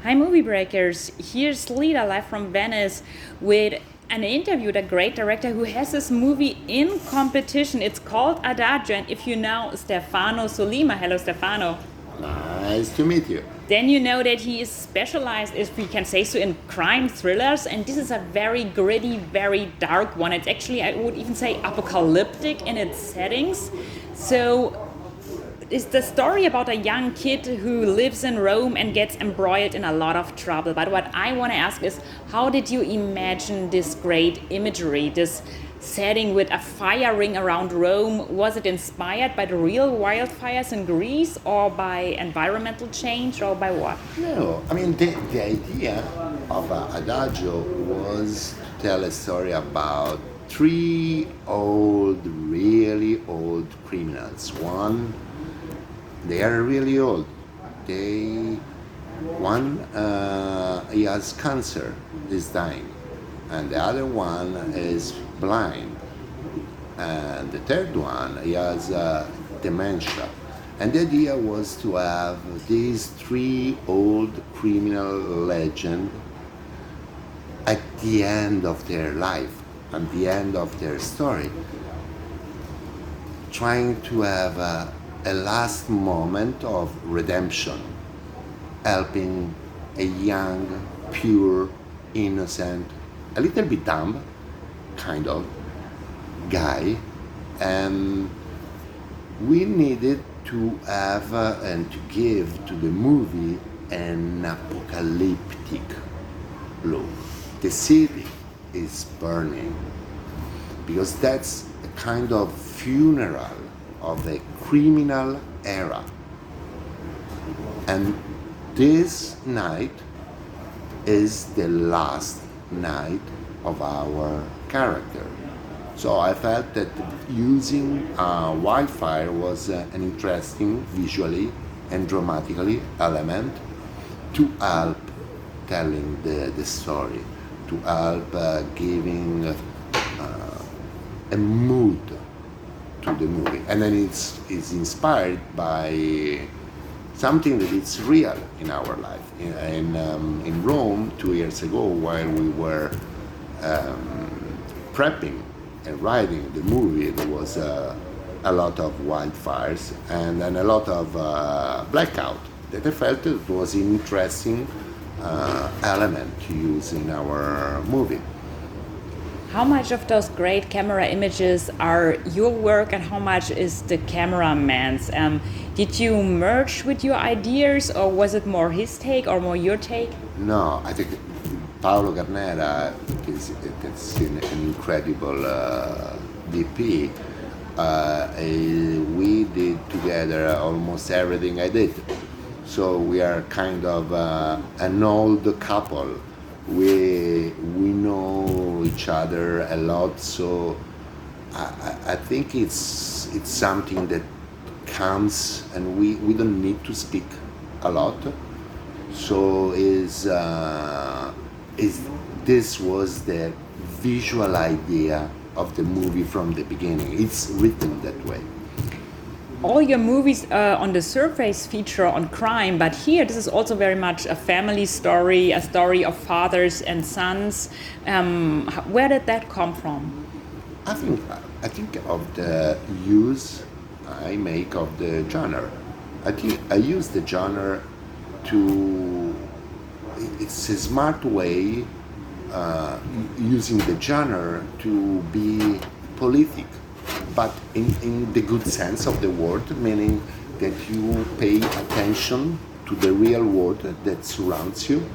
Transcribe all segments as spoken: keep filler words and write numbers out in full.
Hi, movie breakers. Here's Lita live from Venice with an interview with a great director who has this movie in competition. It's called Adagio, and if you know Stefano Solima, hello Stefano, Nice to meet you. then you know that he is specialized, if we can say so, in crime thrillers, and this is a very gritty, very dark one. It's actually, I would even say, apocalyptic in its settings. So it's the story about a young kid who lives in Rome and gets embroiled in a lot of trouble. But what I want to ask is, how did you imagine this great imagery, this setting with a fire ring around Rome? Was it inspired by the real wildfires in Greece, or by environmental change, or by what? No, I mean, the, the idea of uh, Adagio was to tell a story about three old, really old criminals. One, they are really old. They, one, uh, he has cancer, is dying, and the other one is blind, and the third one, he has uh, dementia. And the idea was to have these three old criminal legends at the end of their life, at the end of their story, trying to have a, a last moment of redemption, helping a young, pure, innocent, a little bit dumb, kind of, guy. And we needed to have uh, and to give to the movie an apocalyptic look. The city is burning because that's a kind of funeral of a criminal era. And this night is the last night of our character. So I felt that using uh, wildfire was uh, an interesting visually and dramatically element to help telling the, the story, to help uh, giving uh, a mood to the movie. And then it's, it's inspired by something that is real in our life. In, in, um, in Rome, two years ago, while we were um, prepping and writing the movie, there was uh, a lot of wildfires and, and a lot of uh, blackout that I felt it was an interesting uh, element to use in our movie. How much of those great camera images are your work and how much is the cameraman's? Um, did you merge with your ideas, or was it more his take or more your take? No, I think Paolo Garnera is, is an incredible uh, D P. Uh, we did together almost everything I did. So we are kind of uh, an old couple. We we know each other a lot, so I, I think it's it's something that comes, and we, we don't need to speak a lot. So is uh, is this was the visual idea of the movie from the beginning. It's written that way. All your movies uh, on the surface feature on crime, but here this is also very much a family story, a story of fathers and sons. Um, where did that come from? I think I think of the use I make of the genre. I think I use the genre to. It's a smart way uh, using the genre to be politic, but in, in the good sense of the word, meaning that you pay attention to the real world that surrounds you.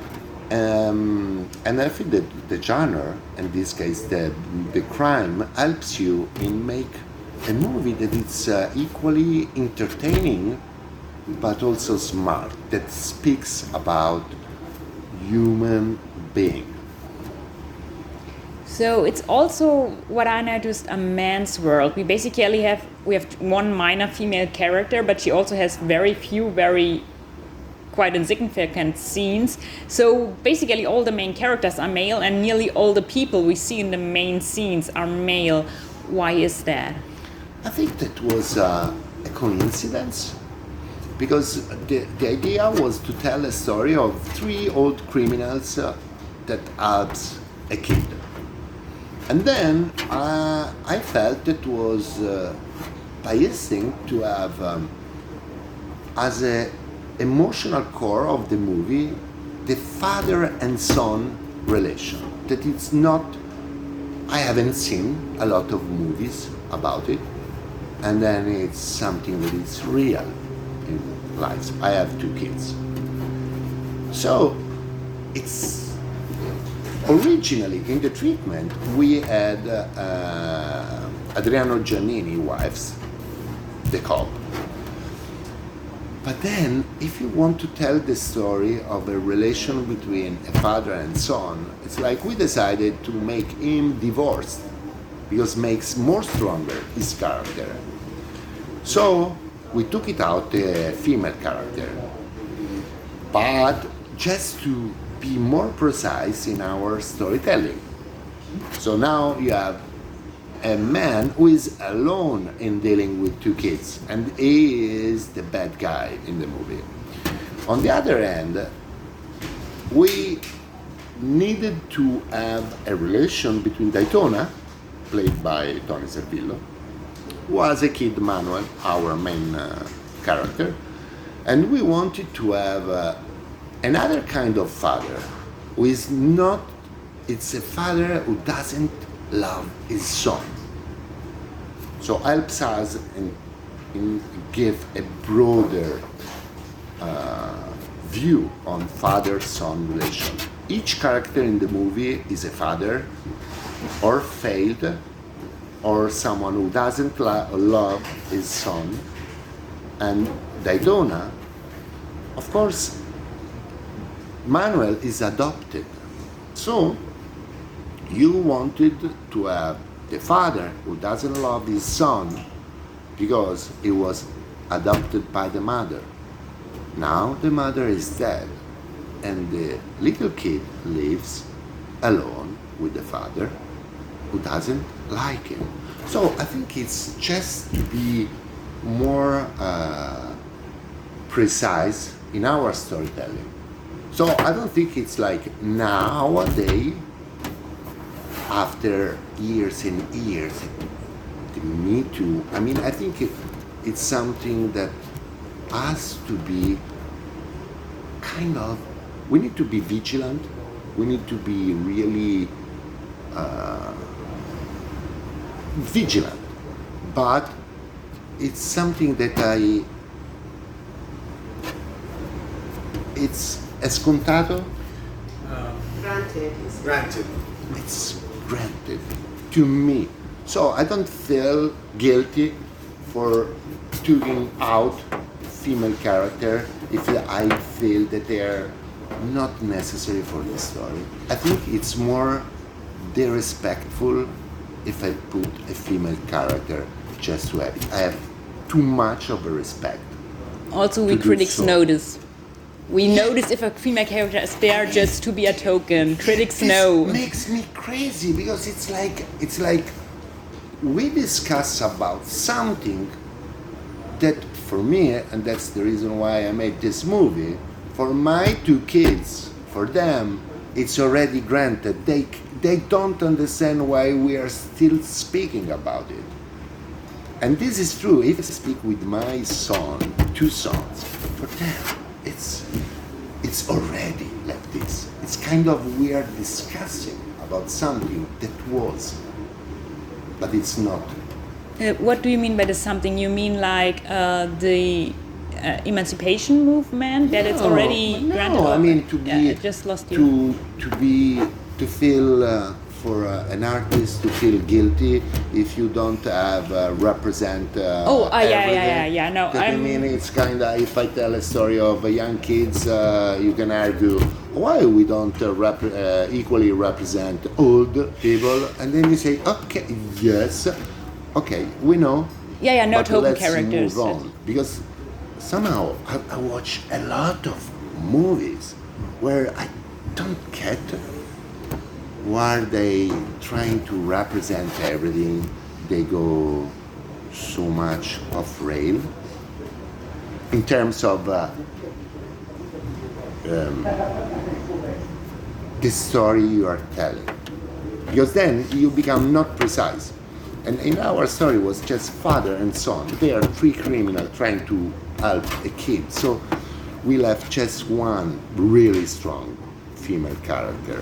Um, and I think that the genre, in this case the, the crime, helps you in make a movie that is uh, equally entertaining but also smart, that speaks about human being. So it's also what I noticed a man's world. We basically have we have one minor female character, but she also has very few, very quite insignificant scenes. So basically, all the main characters are male, and nearly all the people we see in the main scenes are male. Why is that? I think that was uh, a coincidence. because the, the idea was to tell a story of three old criminals uh, that helps a kid. And then uh, I felt it was uh, biasing to have um, as a emotional core of the movie the father and son relation. That it's not, I haven't seen a lot of movies about it, and then it's something that is real in life. I have two kids. So it's originally in the treatment we had uh, Adriano Giannini wives, the cop. But then if you want to tell the story of a relation between a father and son, it's like we decided to make him divorced because it makes more stronger his character. So we took it out the female character, but just to be more precise in our storytelling. So now you have a man who is alone in dealing with two kids, and he is the bad guy in the movie. On the other hand, we needed to have a relation between Daytona, played by Tony Servillo, who was a kid Manuel, our main uh, character, and we wanted to have uh, another kind of father who is not, it's a father who doesn't love his son. So helps us in, in give a broader uh, view on father-son relation. Each character in the movie is a father, or failed, or someone who doesn't lo- love his son. And Daytona, of course, Manuel is adopted. So you wanted to have the father who doesn't love his son because he was adopted by the mother. Now the mother is dead and the little kid lives alone with the father who doesn't like him. So I think it's just to be more uh, precise in our storytelling. So I don't think it's like nowadays, after years and years, the Me Too, I mean, I think it, it's something that has to be kind of, we need to be vigilant, we need to be really uh, vigilant, but it's something that I, it's scontato. Granted. Granted. It's granted to me. So I don't feel guilty for taking out female character if I feel that they're not necessary for the story. I think it's more disrespectful if I put a female character just to have it. I have too much of a respect. Also, we to do critics so. notice. We notice if a female character is there just to be a token. Critics This know. makes me crazy because it's like it's like we discuss about something that for me, and that's the reason why I made this movie, for my two kids, for them, it's already granted. They they don't understand why we are still speaking about it. And this is true. If I speak with my son, two sons, for them, it's it's already like this. It's kind of we are discussing about something that was, but it's not. Uh, what do you mean by the something? You mean like uh, the uh, emancipation movement that it's already no, granted? I mean to be Yeah, I just lost you. to to be to feel uh, for uh, an artist to feel guilty if you don't have uh, represent. Uh, Oh, uh, yeah, yeah, everything. yeah, yeah. No, That I I'm- mean, it's kind of if I tell a story of uh, young kids, uh, you can argue why we don't uh, rep- uh, equally represent old people, and then you say, okay, yes, okay, we know. Yeah, yeah, no but token let's characters. move on. Because somehow I, I watch a lot of movies where I don't get why they trying to represent everything. They go so much off rail. in terms of uh, um, the story you are telling, because then you become not precise. And in our story was just father and son. They are three criminals trying to help a kid. So we left just one really strong female character.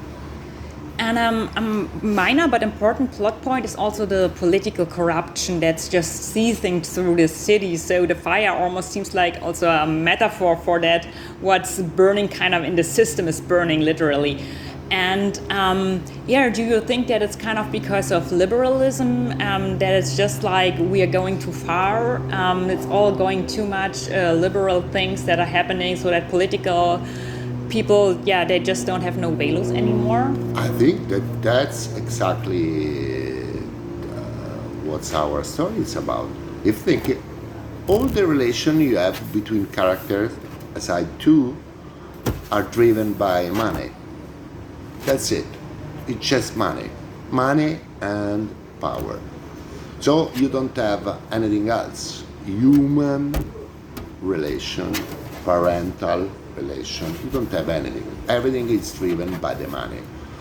And um, a minor but important plot point is also the political corruption that's just seething through the city. So the fire almost seems like also a metaphor for that. What's burning kind of in the system is burning literally. And um, yeah, do you think that it's kind of because of liberalism, um, that it's just like we are going too far? Um, it's all going too much uh, liberal things that are happening, so that political people, yeah, they just don't have no values anymore? I think that that's exactly uh, what our story is about. If think all the relation you have between characters, aside two, are driven by money. That's it. It's just money. Money and power. So you don't have anything else. Human relation, parental relation. You don't have anything. Everything is driven by the money.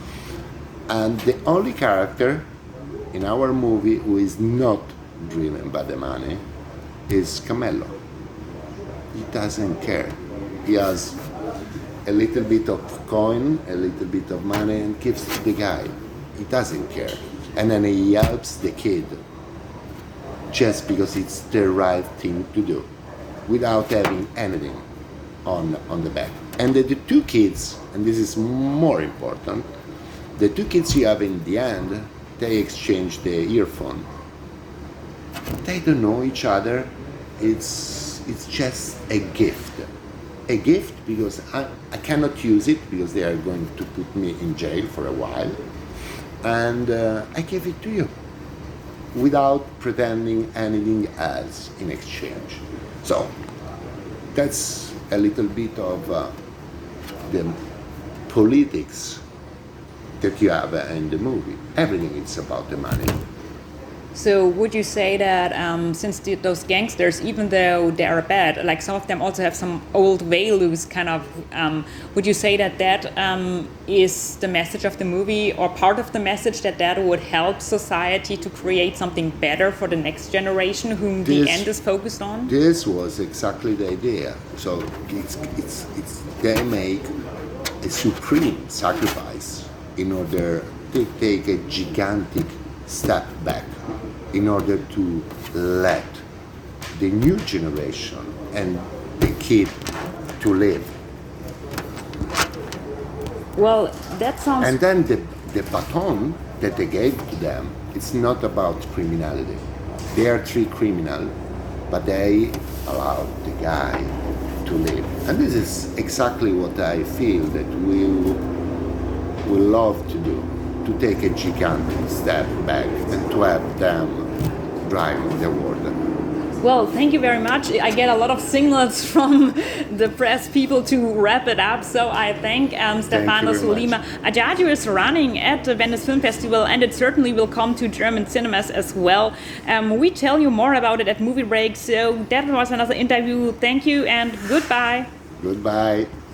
And the only character in our movie who is not driven by the money is Camillo. He doesn't care. He has a little bit of coin, a little bit of money, and gives to the guy. He doesn't care. And then he helps the kid just because it's the right thing to do, without having anything on, on the back. And the, the two kids, and this is more important, the two kids you have in the end, they exchange the earphone. They don't know each other. It's, it's just a gift. A gift because I, I cannot use it because they are going to put me in jail for a while, and uh, I give it to you without pretending anything else in exchange. So that's a little bit of uh, the politics that you have in the movie. Everything is about the money. So would you say that um, since the, those gangsters, even though they are bad, like some of them also have some old values kind of, um, would you say that that um, is the message of the movie, or part of the message, that that would help society to create something better for the next generation whom This- the end is focused on? This was exactly the idea. So it's, it's, it's, they make a supreme sacrifice in order to take a gigantic step back, in order to let the new generation and the kid to live. Well, that sounds... And then the, the baton that they gave to them, it's not about criminality. They are three criminals, but they allowed the guy to live. And this is exactly what I feel that we will love to do, to take a gigantic step back and to have them driving the world. Well, thank you very much. I get a lot of signals from the press people to wrap it up, so I thank um, Stefano Thank you very Sollima. Adagio is running at the Venice Film Festival, and it certainly will come to German cinemas as well. Um, we tell you more about it at Movie Break, so that was another interview. Thank you and goodbye. Goodbye.